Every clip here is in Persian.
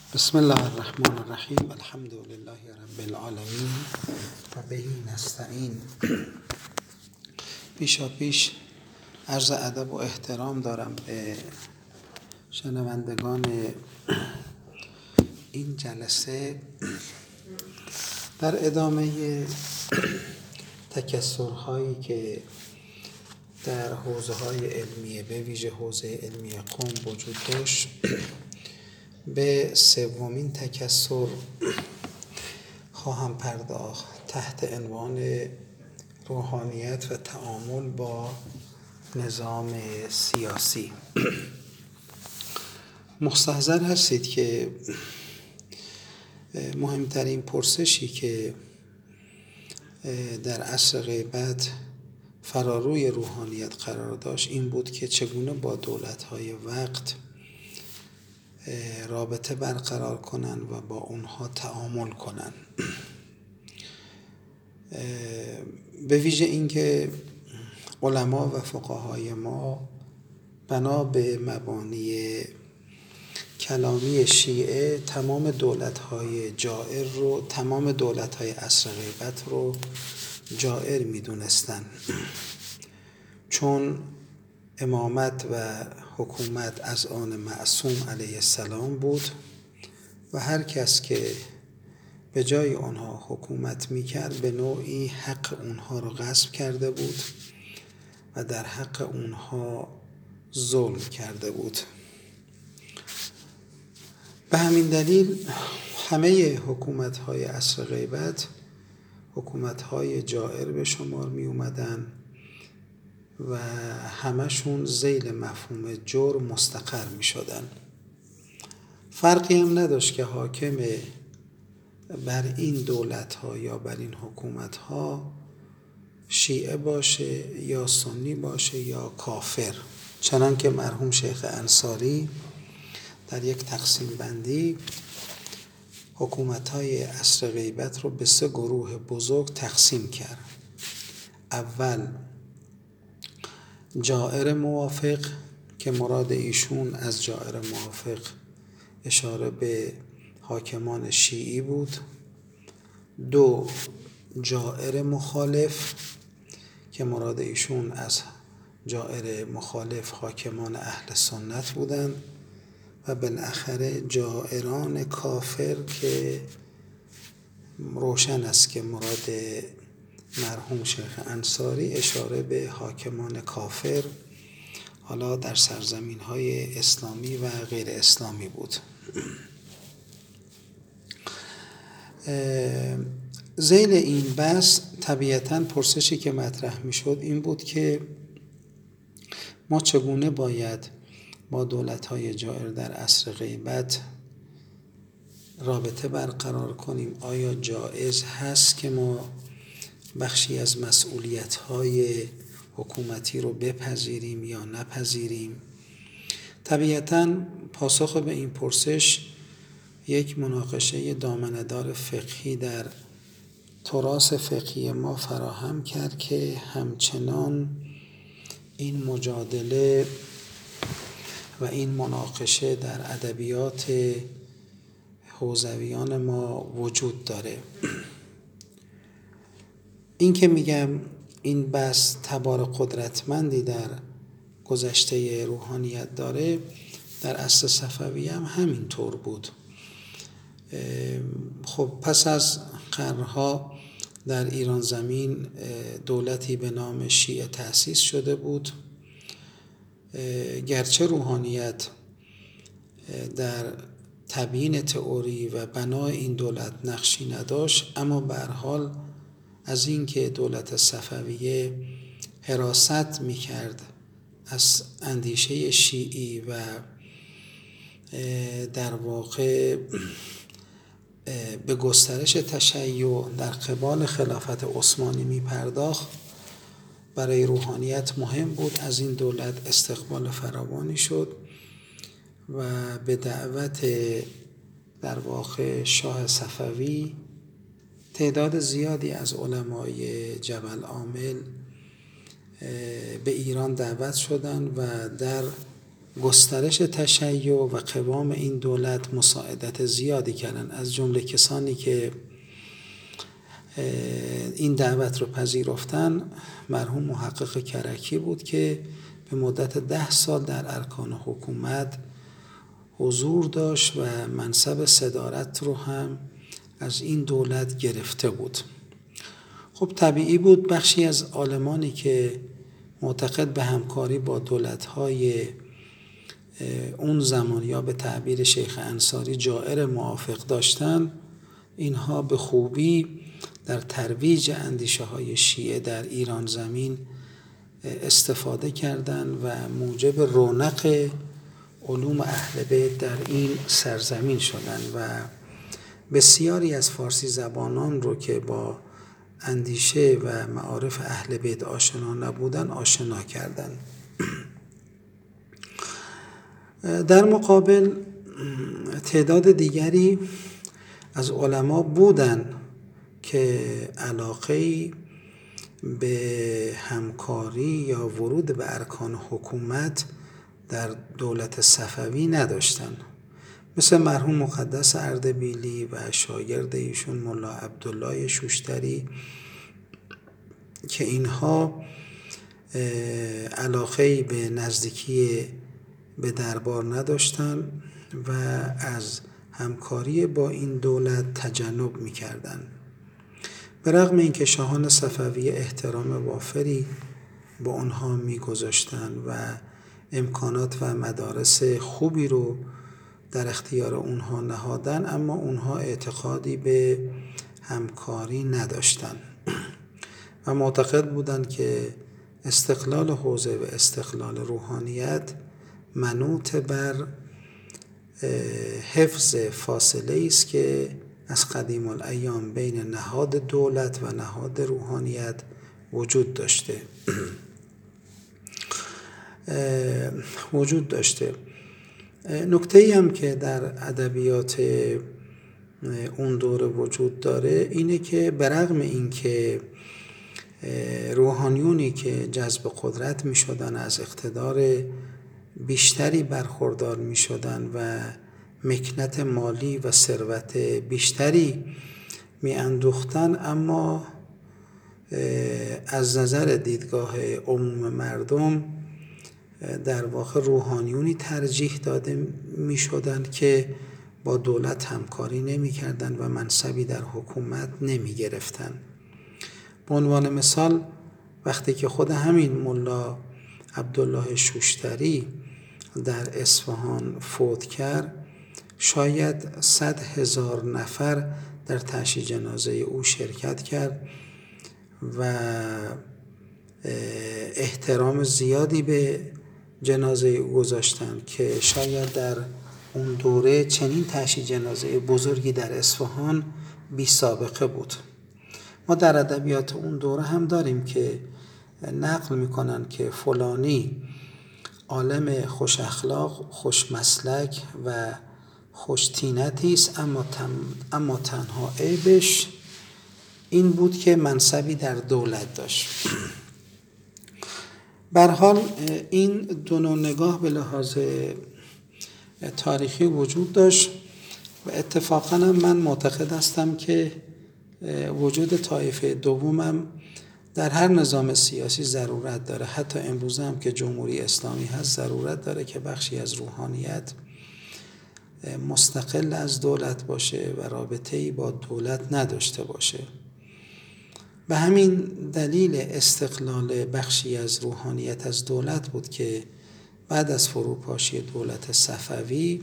بسم الله الرحمن الرحیم. الحمد لله رب العالمین و به نستعین. پیش عرض ادب و احترام دارم به شنوندگان این جلسه در ادامه تکثرهایی که در حوزه‌های علمیه به ویژه حوزه علمی قم وجود داشت. به سومین تکثر خواهم پرداخت تحت عنوان روحانیت و تعامل با نظام سیاسی. مستحضر هستید که مهمترین پرسشی که در عصر غیبت فراروی روحانیت قرار داشت این بود که چگونه با دولت‌های وقت رابطه برقرار کنن و با اونها تعامل کنن. به ویژه اینکه علما و فقهای ما بنا به مبانی کلامی شیعه تمام دولت‌های جائر رو، تمام دولت‌های عصر غیبت رو جائر می‌دونستن، چون امامت و حکومت از آن معصوم علیه السلام بود و هر کس که به جای آنها حکومت میکرد به نوعی حق اونها رو غصب کرده بود و در حق اونها ظلم کرده بود. به همین دلیل همه حکومت‌های عصر غیبت حکومت‌های جائر به شمار می اومدن و همشون ذیل مفهوم جور مستقر می شدن. فرقی هم نداشت که حاکم بر این دولت ها یا بر این حکومت ها شیعه باشه یا سنی باشه یا کافر، چنان که مرحوم شیخ انصاری در یک تقسیم بندی حکومت های عصر غیبت رو به 3 گروه بزرگ تقسیم کرد. اول جائر موافق که مراد ایشون از جائر موافق اشاره به حاکمان شیعی بود. 2 جائر مخالف که مراد ایشون از جائر مخالف حاکمان اهل سنت بودند و بالاخره جائران کافر که روشن است که مراد مرحوم شیخ انصاری اشاره به حاکمان کافر حالا در سرزمین‌های اسلامی و غیر اسلامی بود. ذیل این بحث طبیعتاً پرسشی که مطرح می‌شد این بود که ما چگونه باید با دولت‌های جائر در عصر غیبت رابطه برقرار کنیم؟ آیا جایز هست که ما بخشی از مسئولیت‌های حکومتی رو بپذیریم یا نپذیریم؟ طبیعتاً پاسخ به این پرسش یک مناقشه دامنه‌دار فقهی در تراث فقهی ما فراهم کرد که همچنان این مجادله و این مناقشه در ادبیات حوزویان ما وجود داره. این که میگم این بحث تبار قدرتمندی در گذشته روحانیت داره، در عصر صفوی هم همین طور بود. خب پس از قرنها در ایران زمین دولتی به نام شیعه تأسیس شده بود. گرچه روحانیت در تبیین تئوری و بنای این دولت نقشی نداشت، اما به هر حال از اینکه دولت صفویه حراست می‌کرد از اندیشه شیعی و در واقع به گسترش تشیع در قبال خلافت عثمانی می‌پرداخت، برای روحانیت مهم بود از این دولت استقبال فراوانی شد و به دعوت در واقع شاه صفوی تعداد زیادی از علمای جبل عامل به ایران دعوت شدند و در گسترش تشیع و قوام این دولت مساعدت زیادی کردن. از جمله کسانی که این دعوت رو پذیرفتن مرحوم محقق کرکی بود که به مدت 10 سال در ارکان حکومت حضور داشت و منصب صدارت رو هم از این دولت گرفته بود. خب طبیعی بود بخشی از عالمانی که معتقد به همکاری با دولت‌های اون زمان یا به تعبیر شیخ انصاری جائر موافق داشتن، اینها به خوبی در ترویج اندیشه‌های شیعه در ایران زمین استفاده کردند و موجب رونق علوم اهل بیت در این سرزمین شدند و بسیاری از فارسی زبانان رو که با اندیشه و معارف اهل بیت آشنا نبودن آشنا کردند. در مقابل تعداد دیگری از علما بودن که علاقه‌ای به همکاری یا ورود به ارکان حکومت در دولت صفوی نداشتن، مثل مرحوم مقدس اردبیلی و شاگرد ایشون ملا عبدالله شوشتری که اینها علاقه‌ای به نزدیکی به دربار نداشتن و از همکاری با این دولت تجنب می‌کردند. به رغم اینکه شاهان صفوی احترام وافری به آنها می‌گذاشتند و امکانات و مدارس خوبی رو در اختیار اونها نهادن، اما اونها اعتقادی به همکاری نداشتند و معتقد بودند که استقلال حوزه و استقلال روحانیت منوط بر حفظ فاصله است که از قدیم الایام بین نهاد دولت و نهاد روحانیت وجود داشته. نکته‌ای هم که در ادبیات اون دوره وجود داره اینه که برغم اینکه روحانیونی که جذب قدرت می شدن از اقتدار بیشتری برخوردار می شدن و مکنت مالی و ثروت بیشتری می اندوختن، اما از نظر دیدگاه عموم مردم در واقع روحانیونی ترجیح داده می شدن که با دولت همکاری نمی کردن و منصبی در حکومت نمی گرفتن. به عنوان مثال وقتی که خود همین ملا عبدالله شوشتری در اصفهان فوت کرد، شاید 100,000 نفر در تشییع جنازه او شرکت کرد و احترام زیادی به جنازه او گذاشتند که شاید در اون دوره چنین تشییع جنازه بزرگی در اصفهان بی سابقه بود. ما در ادبیات اون دوره هم داریم که نقل میکنن که فلانی عالم خوش اخلاق، خوش مسلک و خوش طینتی است، اما تنها عیبش این بود که منصبی در دولت داشت. به هر حال این دو نوع نگاه به لحاظ تاریخی وجود داشت و اتفاقا من معتقد هستم که وجود طایفه دومم در هر نظام سیاسی ضرورت داره. حتی امروز هم که جمهوری اسلامی هست ضرورت داره که بخشی از روحانیت مستقل از دولت باشه و رابطه‌ای با دولت نداشته باشه. به همین دلیل استقلال بخشی از روحانیت از دولت بود که بعد از فروپاشی دولت صفوی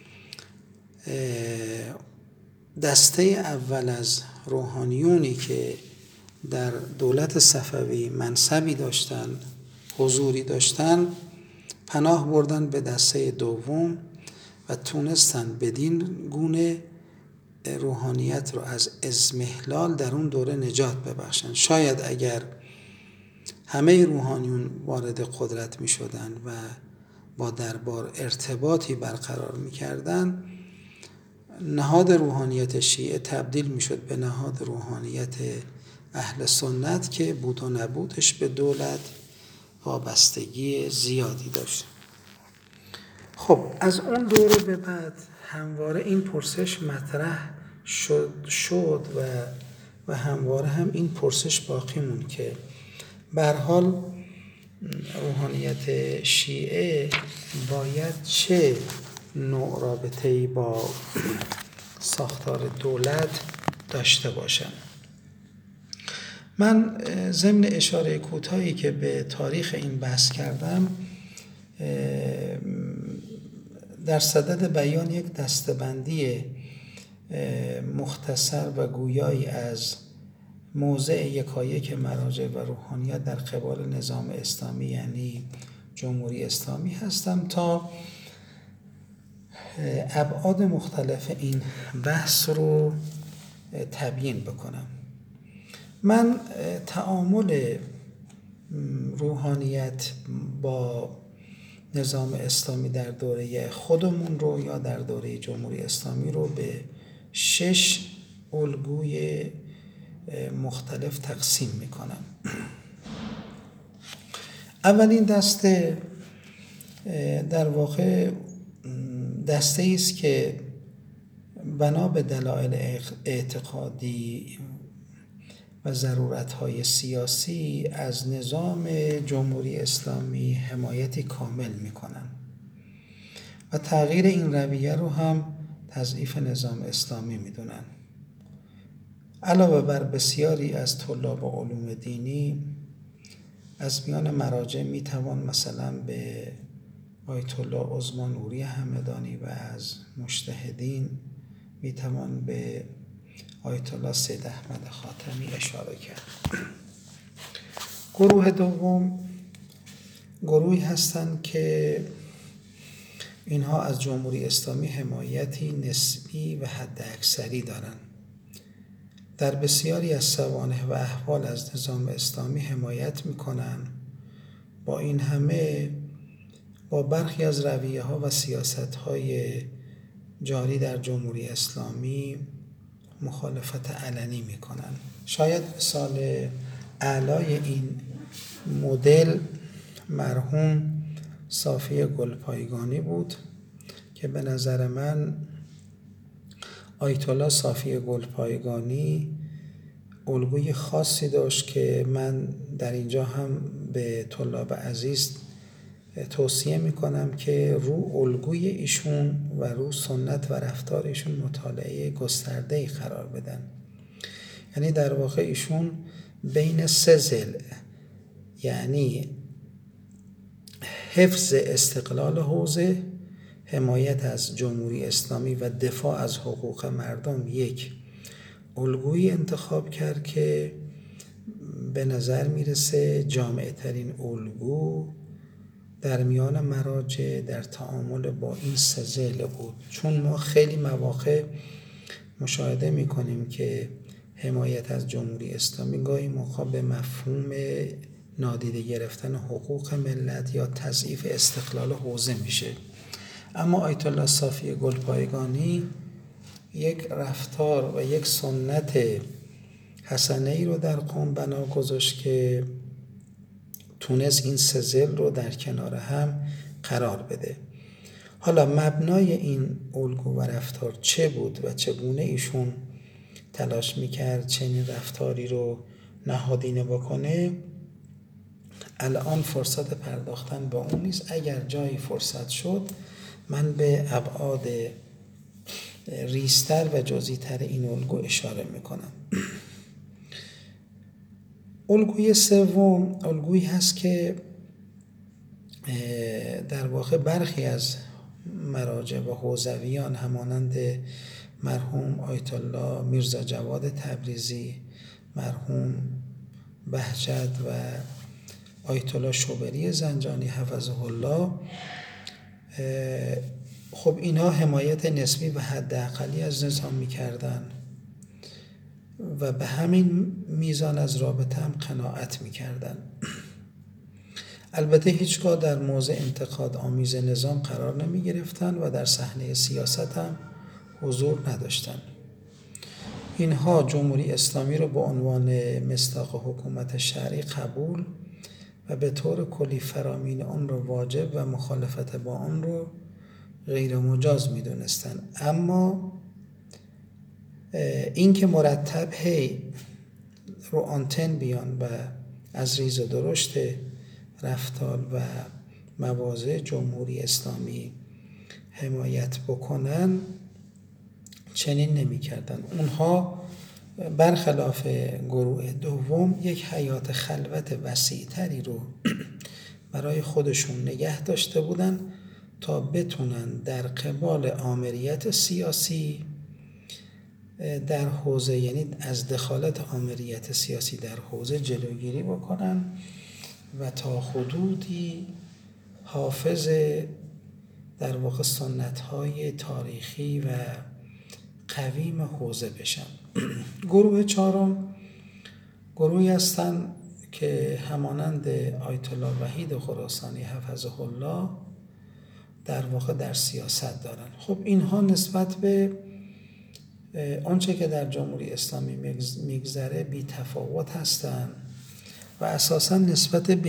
دسته اول از روحانیونی که در دولت صفوی منصبی داشتن، حضوری داشتن، پناه بردن به دسته دوم و تونستن بدین گونه روحانیت رو از اضمحلال در اون دوره نجات ببخشن. شاید اگر همه روحانیون وارد قدرت می شدن و با دربار ارتباطی برقرار می کردن، نهاد روحانیت شیعه تبدیل می شد به نهاد روحانیت اهل سنت که بود و نبودش به دولت وابستگی زیادی داشت. خب از اون دوره به بعد همواره این پرسش مطرح شد و همواره هم این پرسش باقی مون که به هر حال روحانیت شیعه باید چه نوع رابطه‌ای با ساختار دولت داشته باشن. من ضمن اشاره کوتاهی که به تاریخ این بحث کردم در صدد بیان یک دسته‌بندی مختصر و گویایی از موضع یکایک مراجع و روحانیت در قبال نظام اسلامی یعنی جمهوری اسلامی هستم تا ابعاد مختلف این بحث رو تبیین بکنم. من تعامل روحانیت با نظام اسلامی در دوره خودمون رو یا در دوره جمهوری اسلامی رو به 6 الگوی مختلف تقسیم میکنم. اولین دسته در واقع دسته است که بنا به دلایل اعتقادی و ضرورت‌های سیاسی از نظام جمهوری اسلامی حمایتی کامل میکنن و تغییر این رویه رو هم تضعیف نظام اسلامی میدونن. علاوه بر بسیاری از طلاب علوم دینی از میان مراجع میتوان مثلا به آیت الله عظما نوری همدانی و از مجتهدین میتوان به آیت الله سید احمد خاتمی اشاره کرد. گروه دوم گروهی هستند که اینها از جمهوری اسلامی حمایتی نسبی و حد اکثری دارند. در بسیاری از سوانح و احوال از نظام اسلامی حمایت میکنند. با این همه با برخی از رویه ها و سیاست های جاری در جمهوری اسلامی مخالفت علنی میکنن. شاید مثال اعلای این مدل مرحوم صافی گلپایگانی بود که به نظر من آیت الله صافی گلپایگانی الگوی خاصی داشت که من در اینجا هم به طلاب عزیز توصیه میکنم که رو الگوی ایشون و رو سنت و رفتار ایشون مطالعه گسترده‌ای قرار بدن. یعنی در واقع ایشون بین 3 ضلع یعنی حفظ استقلال حوزه، حمایت از جمهوری اسلامی و دفاع از حقوق مردم یک الگویی انتخاب کرد که به نظر میرسه جامع ترین الگو در میان مراجع در تعامل با این 3 ضلع بود. چون ما خیلی مواقع مشاهده میکنیم که حمایت از جمهوری اسلامی گاهی موقع به مفهوم نادیده گرفتن حقوق ملت یا تضعیف استقلال حوزه میشه. اما آیت الله صافی گلپایگانی یک رفتار و یک سنت حسنه ای رو در قوم بنا گذاشت که تونست این 3 ضلع رو در کنار هم قرار بده. حالا مبنای این الگو و رفتار چه بود و چگونه ایشون تلاش میکرد چنین رفتاری رو نهادینه بکنه، الان فرصت پرداختن با اون نیست. اگر جایی فرصت شد من به ابعاد ریزتر و جزئی‌تر این الگو اشاره میکنم. الگوی سوم الگویی هست که در واقع برخی از مراجع و حوزویان همانند مرحوم آیت الله میرزا جواد تبریزی، مرحوم بهجت و آیت الله شوبری زنجانی حفظه الله، خب اینا حمایت نسبی و حداقلی از نظام میکردن و به همین میزان از رابطه هم قناعت میکردن. البته هیچگاه در موضع انتقاد آمیز نظام قرار نمی گرفتن و در صحنه سیاست هم حضور نداشتن. اینها جمهوری اسلامی رو به عنوان مصداق حکومت شرعی قبول و به طور کلی فرامین آن رو واجب و مخالفت با آن رو غیر مجاز میدونستن. اما این که مرتب رو آنتن بیان و از ریز و درشت رفتار و مواضع جمهوری اسلامی حمایت بکنن چنین نمی کردن. اونها برخلاف گروه دوم یک حیات خلوت وسیع‌تری رو برای خودشون نگه داشته بودن تا بتونن در قبال آمریت سیاسی در حوزه، یعنی از دخالت آمریت سیاسی در حوزه جلوگیری بکنن و تا حدودی حافظ در واقع سنت‌های تاریخی و قویم حوزه بشن. گروه چهارم گروهی هستن که همانند آیت الله وحید خراسانی حفظه الله در واقع در سیاست دارن. خب اینها نسبت به آنچه که در جمهوری اسلامی میگذره بی تفاوت هستن و اساساً نسبت به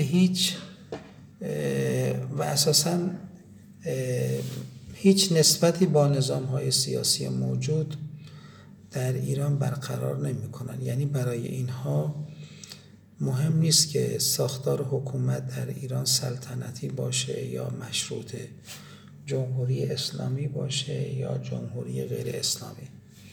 هیچ نسبتی با نظام‌های سیاسی موجود در ایران برقرار نمی‌کنن. یعنی برای اینها مهم نیست که ساختار حکومت در ایران سلطنتی باشه یا مشروطه، جمهوری اسلامی باشه یا جمهوری غیر اسلامی.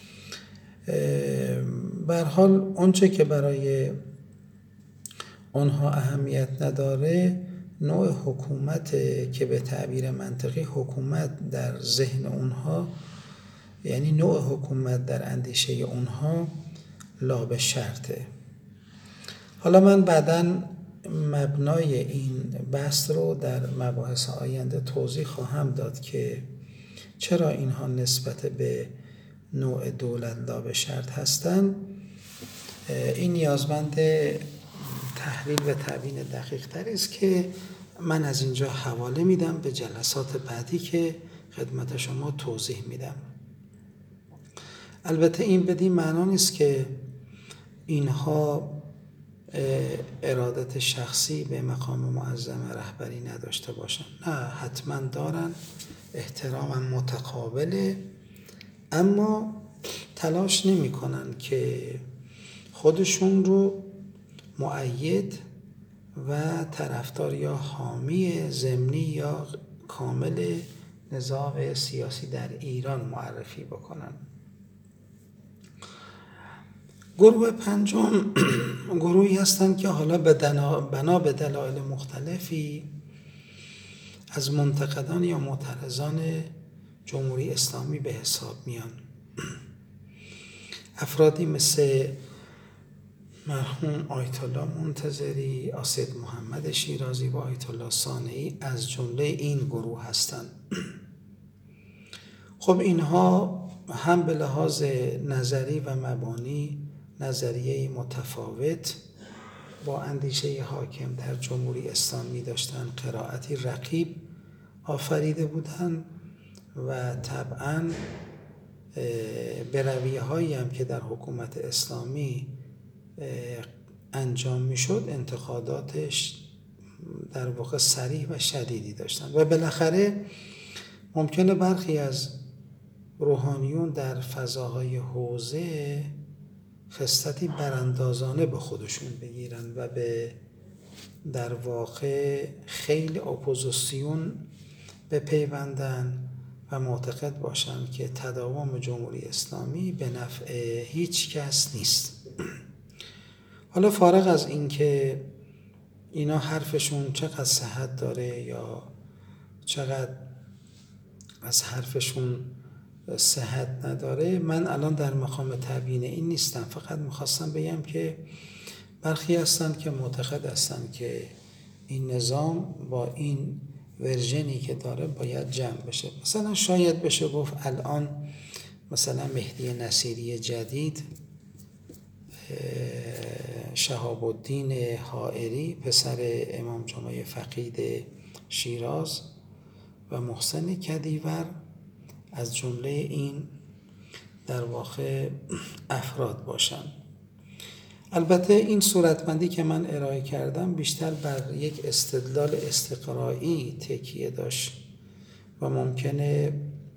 به هر حال آنچه که برای آنها اهمیت نداره نوع حکومت که به تعبیر منطقی حکومت در ذهن اونها، یعنی نوع حکومت در اندیشه اونها لا به شرطه. حالا من بعداً مبنای این بحث رو در مباحث آینده توضیح خواهم داد که چرا اینها نسبت به نوع دولت لا به شرط هستن. این نیازمند تحلیل و تبیین دقیق تری است که من از اینجا حواله میدم به جلسات بعدی که خدمت شما توضیح میدم. البته این بدین معنا نیست که اینها ارادت شخصی به مقام معظم رهبری نداشته باشن. نه، حتما دارن، احترام متقابله، اما تلاش نمی کنن که خودشون رو مؤید و طرفدار یا حامی ضمنی یا کامل نظام سیاسی در ایران معرفی بکنن. گروه پنجم گروهی هستند که حالا بنا به دلایل مختلفی از منتقدان یا معترضان جمهوری اسلامی به حساب میان. افرادی مثل مرحوم آیت الله منتظری، اسد محمد شیرازی و آیت الله صانعی از جمله این گروه هستند. خب اینها هم به لحاظ نظری و مبانی نظریه متفاوت با اندیشه حاکم در جمهوری اسلامی داشتن، قرائتی رقیب آفریده بودند و طبعاً به رویه‌هایی هم که در حکومت اسلامی انجام میشد انتقاداتش در واقع صریح و شدیدی داشتن و بالاخره ممکنه برخی از روحانیون در فضاهای حوزه خصلتی براندازانه به خودشون بگیرن و به در واقع خیلی اپوزیسیون بپیوندن و معتقد باشن که تداوم جمهوری اسلامی به نفع هیچ کس نیست. حالا فارغ از این که اینا حرفشون چقدر صحت داره یا چقدر از حرفشون صحت نداره، من الان در مقام تبیین این نیستم. فقط میخواستم بگم که برخی هستند که معتقد هستند که این نظام با این ورژنی که داره باید جمع بشه. مثلا شاید بشه گفت الان مثلا مهدی نصیری جدید، شهاب الدین حائری پسر امام جمعه فقید شیراز و محسن کدیور از جمله این در واقع افراد باشن. البته این صورتبندی که من ارائه کردم بیشتر بر یک استدلال استقرایی تکیه داشت و ممکنه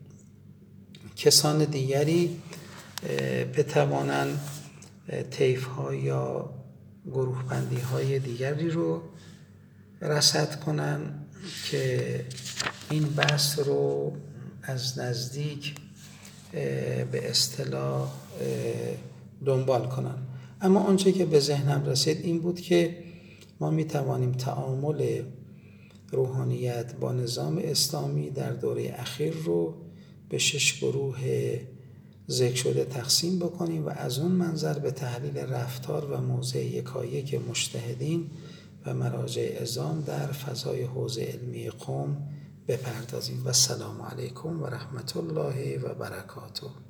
کسان دیگری بتوانند طیف‌ها یا گروه بندی های دیگری رو رصد کنن که این بحث رو از نزدیک به اصطلاح دنبال کنن. اما آنچه که به ذهنم رسید این بود که ما می توانیم تعامل روحانیت با نظام اسلامی در دوره اخیر رو به 6 گروه ذکر شده تقسیم بکنیم و از اون منظر به تحلیل رفتار و موضع یکایک مجتهدین و مراجع عظام در فضای حوزه علمی قم بپردازیم. و السلام علیکم و رحمت الله و برکاته.